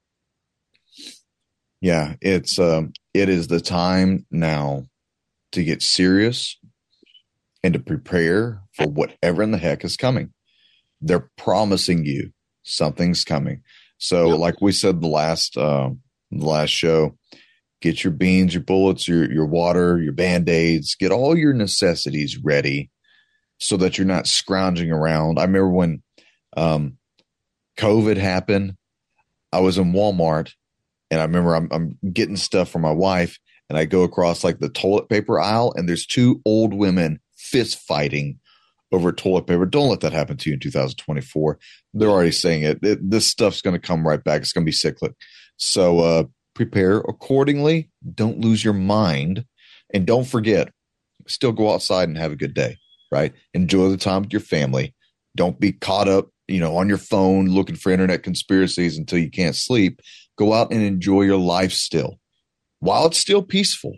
Yeah, it's um, it is the time now to get serious and to prepare for whatever in the heck is coming. They're promising you something's coming. So, yep. like we said the last uh, the last show, get your beans, your bullets, your your water, your Band-Aids, get all your necessities ready so that you're not scrounging around. I remember when um, COVID happened, I was in Walmart. And I remember I'm, I'm getting stuff for my wife, and I go across like the toilet paper aisle, and there's two old women fist fighting over toilet paper. Don't let that happen to you in two thousand twenty-four. They're already saying it. it this stuff's going to come right back. It's going to be cyclic. So uh, prepare accordingly. Don't lose your mind. And don't forget, still go outside and have a good day, right? Enjoy the time with your family. Don't be caught up, you know, on your phone looking for internet conspiracies until you can't sleep. Go out and enjoy your life still, while it's still peaceful.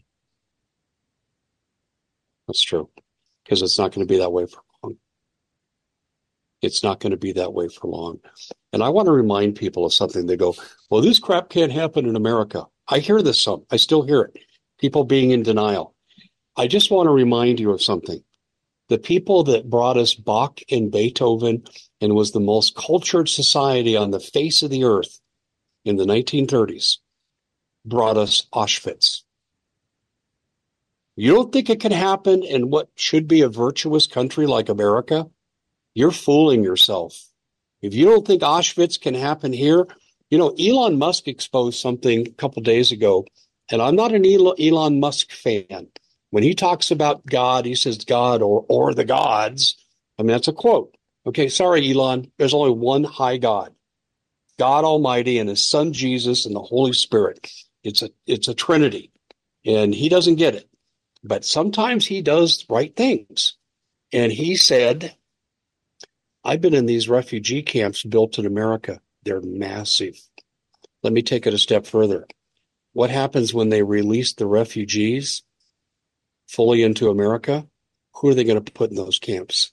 That's true, because it's not going to be that way for long. It's not going to be that way for long. And I want to remind people of something. They go, well, this crap can't happen in America. I hear this some. I still hear it. People being in denial. I just want to remind you of something. The people that brought us Bach and Beethoven and was the most cultured society on the face of the earth in the nineteen thirties brought us Auschwitz. You don't think it can happen in what should be a virtuous country like America? You're fooling yourself. If you don't think Auschwitz can happen here, you know, Elon Musk exposed something a couple days ago, and I'm not an Elon Musk fan. When he talks about God, he says God or or the gods. I mean, that's a quote. Okay, sorry, Elon. There's only one high God. God Almighty and his son Jesus and the Holy Spirit. It's a it's a trinity, and he doesn't get it. But sometimes he does right things. And he said, I've been in these refugee camps built in America. They're massive. Let me take it a step further. What happens when they release the refugees fully into America? Who are they going to put in those camps?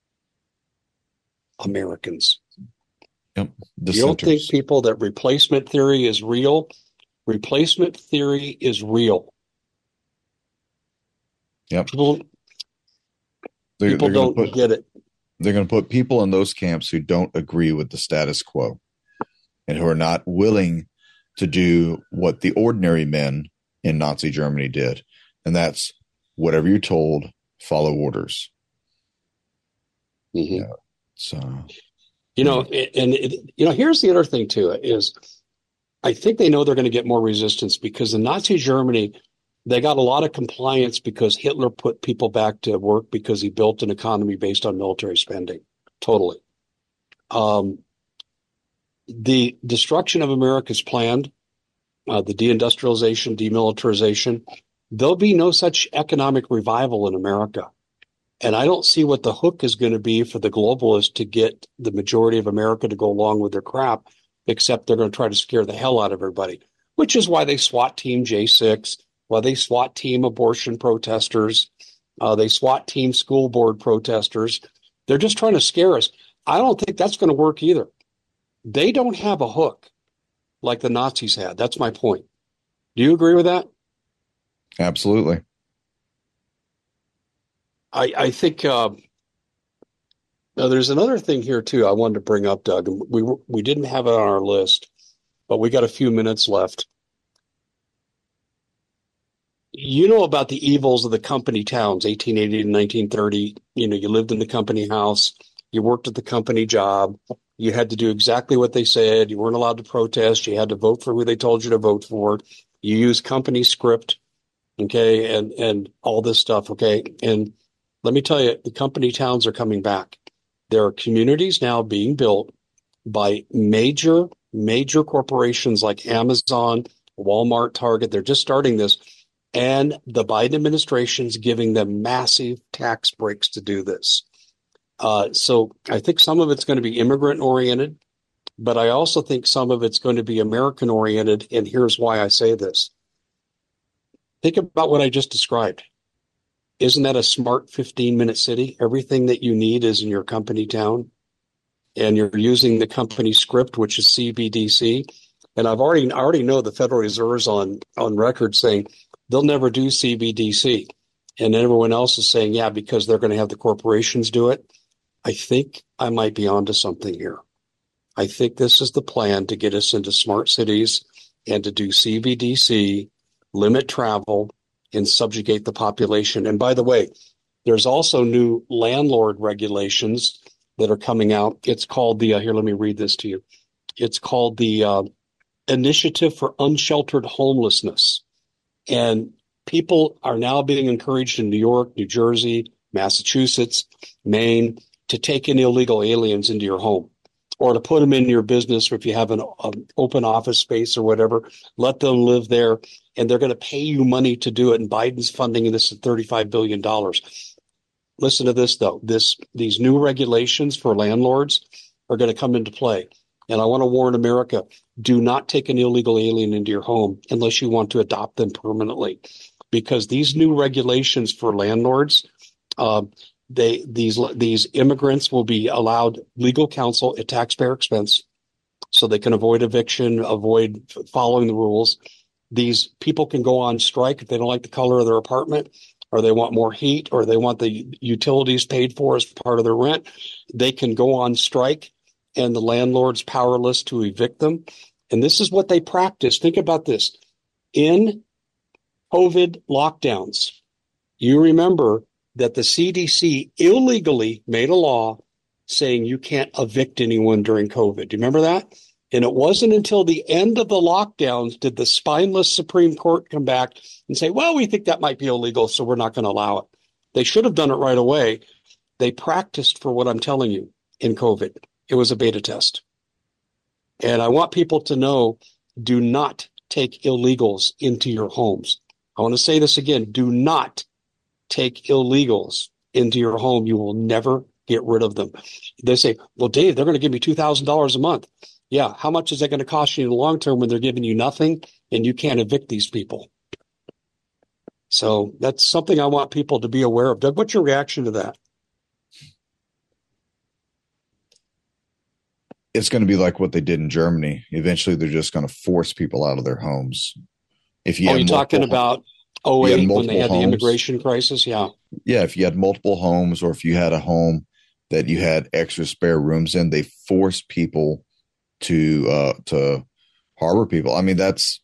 Americans. Yep. You don't think, people, that replacement theory is real? Replacement theory is real. Yep. People, they're, people they're don't put, get it. They're going to put people in those camps who don't agree with the status quo and who are not willing to do what the ordinary men in Nazi Germany did. And that's whatever you're told, follow orders. Mm-hmm. Yeah. So... You know, and it, you know, here's the other thing too, is I think they know they're going to get more resistance because in Nazi Germany, they got a lot of compliance because Hitler put people back to work because he built an economy based on military spending. Totally. Um, the destruction of America is planned, uh, the deindustrialization, demilitarization. There'll be no such economic revival in America. And I don't see what the hook is going to be for the globalists to get the majority of America to go along with their crap, except they're going to try to scare the hell out of everybody, which is why they SWAT team J six, why they SWAT team abortion protesters, uh, they SWAT team school board protesters. They're just trying to scare us. I don't think that's going to work either. They don't have a hook like the Nazis had. That's my point. Do you agree with that? Absolutely. I, I think uh, now there's another thing here too I wanted to bring up, Doug. We we didn't have it on our list, but we got a few minutes left. You know about the evils of the company towns, eighteen eighty to nineteen thirty. You know, you lived in the company house, you worked at the company job, you had to do exactly what they said. You weren't allowed to protest. You had to vote for who they told you to vote for. You used company script, okay, and and all this stuff, okay, and let me tell you, the company towns are coming back. There are communities now being built by major, major corporations like Amazon, Walmart, Target. They're just starting this. And the Biden administration's giving them massive tax breaks to do this. Uh, so I think some of it's going to be immigrant oriented, but I also think some of it's going to be American oriented. And here's why I say this. Think about what I just described. Isn't that a smart fifteen minute city? Everything that you need is in your company town. And you're using the company script, which is C B D C. And I've already, I already know the Federal Reserve's on, on record saying they'll never do C B D C. And everyone else is saying, yeah, because they're going to have the corporations do it. I think I might be onto something here. I think this is the plan to get us into smart cities and to do C B D C, limit travel, and subjugate the population. And by the way, there's also new landlord regulations that are coming out. It's called the, uh, here, let me read this to you. It's called the uh, Initiative for Unsheltered Homelessness. And people are now being encouraged in New York, New Jersey, Massachusetts, Maine, to take in illegal aliens into your home or to put them in your business, or if you have an um, open office space or whatever, let them live there, and they're going to pay you money to do it. And Biden's funding this at thirty-five billion dollars. Listen to this, though. This These new regulations for landlords are going to come into play. And I want to warn America, do not take an illegal alien into your home unless you want to adopt them permanently, because these new regulations for landlords, uh, they these these immigrants will be allowed legal counsel at taxpayer expense so they can avoid eviction, avoid following the rules. These people can go on strike if they don't like the color of their apartment, or they want more heat, or they want the utilities paid for as part of their rent. They can go on strike, and the landlord's powerless to evict them. And this is what they practice. Think about this. In COVID lockdowns, you remember that the C D C illegally made a law saying you can't evict anyone during COVID. Do you remember that? And it wasn't until the end of the lockdowns did the spineless Supreme Court come back and say, well, we think that might be illegal, so we're not going to allow it. They should have done it right away. They practiced for what I'm telling you in COVID. It was a beta test. And I want people to know, do not take illegals into your homes. I want to say this again. Do not take illegals into your home. You will never get rid of them. They say, well, Dave, they're going to give me two thousand dollars a month. Yeah. How much is that going to cost you in the long term when they're giving you nothing and you can't evict these people? So that's something I want people to be aware of. Doug, what's your reaction to that? It's going to be like what they did in Germany. Eventually, they're just going to force people out of their homes. If you are you talking about oh eight when they had homes, the immigration crisis? Yeah. Yeah. If you had multiple homes, or if you had a home that you had extra spare rooms in, they forced people to uh, to harbor people. I mean, that's.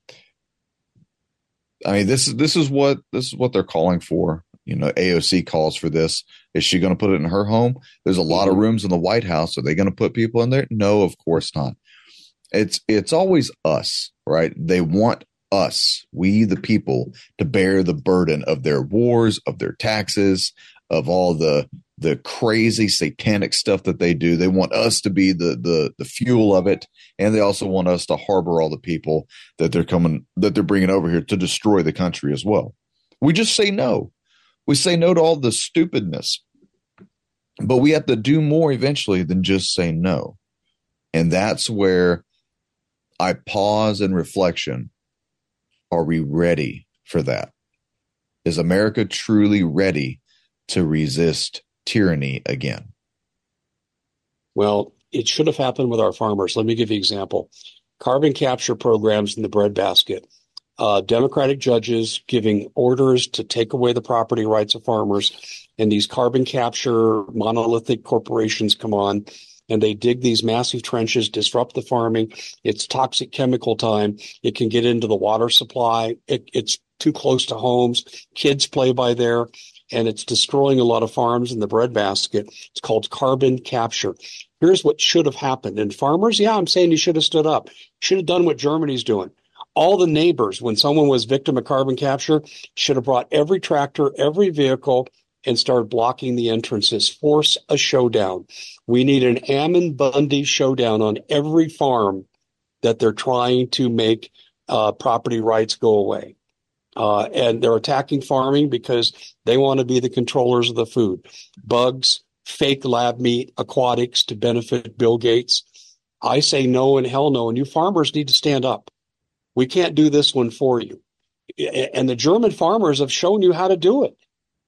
I mean, this is this is what this is what they're calling for. You know, A O C calls for this. Is she going to put it in her home? There's a lot of rooms in the White House. Are they going to put people in there? No, of course not. It's it's always us, right? They want us, we the people, to bear the burden of their wars, of their taxes, of all the the crazy satanic stuff that they do. They want us to be the the the fuel of it, and they also want us to harbor all the people that they're coming that they're bringing over here to destroy the country as well. We just say no. We say no to all the stupidness, but we have to do more eventually than just say no. And that's where I pause in reflection. Are we ready for that? Is America truly ready to resist tyranny again? Well, it should have happened with our farmers. Let me give you an example. Carbon capture programs in the breadbasket. Uh, Democratic judges giving orders to take away the property rights of farmers, and these carbon capture monolithic corporations come on, and they dig these massive trenches, disrupt the farming. It's toxic chemical time. It can get into the water supply. It, it's too close to homes. Kids play by there, and it's destroying a lot of farms in the breadbasket. It's called carbon capture. Here's what should have happened. And farmers, yeah, I'm saying you should have stood up. Should have done what Germany's doing. All the neighbors, when someone was victim of carbon capture, should have brought every tractor, every vehicle, and start blocking the entrances. Force a showdown. We need an Ammon Bundy showdown on every farm that they're trying to make uh, property rights go away. Uh, and they're attacking farming because they want to be the controllers of the food. Bugs, fake lab meat, aquatics to benefit Bill Gates. I say no and hell no, and you farmers need to stand up. We can't do this one for you. And the German farmers have shown you how to do it.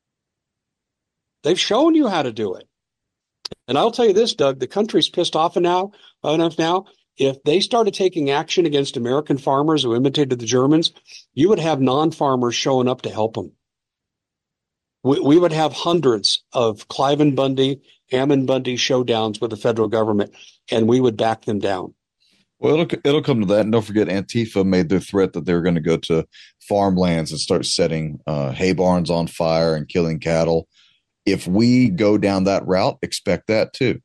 They've shown you how to do it. And I'll tell you this, Doug, the country's pissed off enough now. If they started taking action against American farmers who imitated the Germans, you would have non-farmers showing up to help them. We, we would have hundreds of Cliven Bundy, Ammon Bundy showdowns with the federal government, and we would back them down. Well, it'll, it'll come to that. And don't forget, Antifa made their threat that they were going to go to farmlands and start setting uh, hay barns on fire and killing cattle. If we go down that route, expect that too.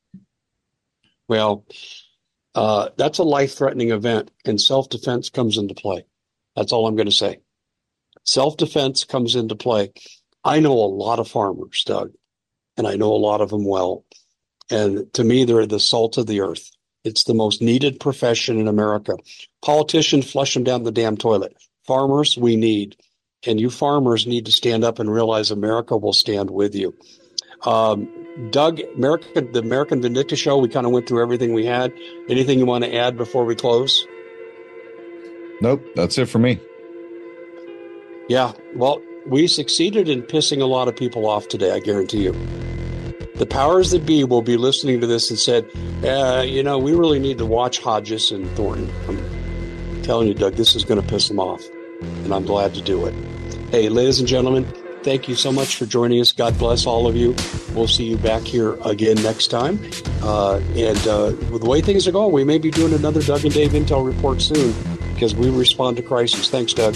Well, uh, that's a life-threatening event, and self-defense comes into play. That's all I'm going to say. Self-defense comes into play. I know a lot of farmers, Doug, and I know a lot of them well. And to me, they're the salt of the earth. It's the most needed profession in America. Politicians flush them down the damn toilet. Farmers, we need. And you farmers need to stand up and realize America will stand with you. Um, Doug, America, the American Vindicta Show, we kind of went through everything we had. Anything you want to add before we close? Nope, that's it for me. Yeah, well, we succeeded in pissing a lot of people off today, I guarantee you. The powers that be will be listening to this and said, uh, you know, we really need to watch Hodges and Thornton. I'm telling you, Doug, this is going to piss them off, and I'm glad to do it. Hey, ladies and gentlemen, thank you so much for joining us. God bless all of you. We'll see you back here again next time. Uh, and uh, with the way things are going, we may be doing another Doug and Dave Intel report soon because we respond to crisis. Thanks, Doug.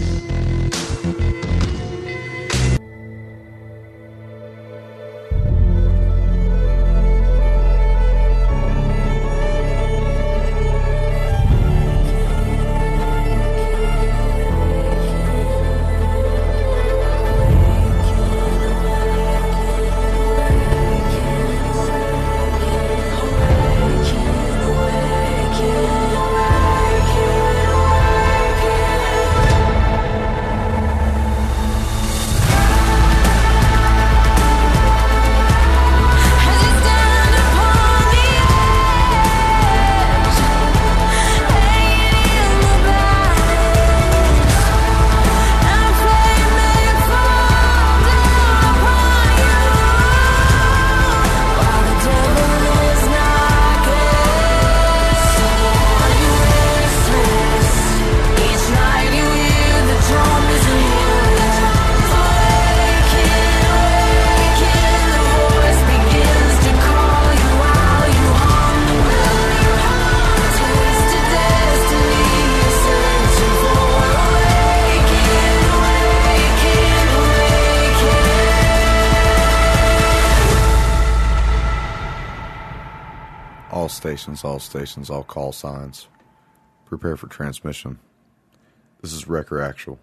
All stations, all stations, all call signs. Prepare for transmission. This is Wrecker Actual.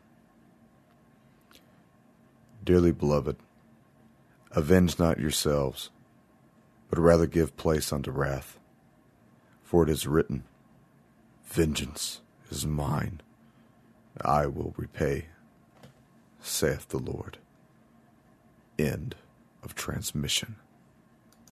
Dearly beloved, avenge not yourselves, but rather give place unto wrath. For it is written, vengeance is mine, I will repay, saith the Lord. End of transmission.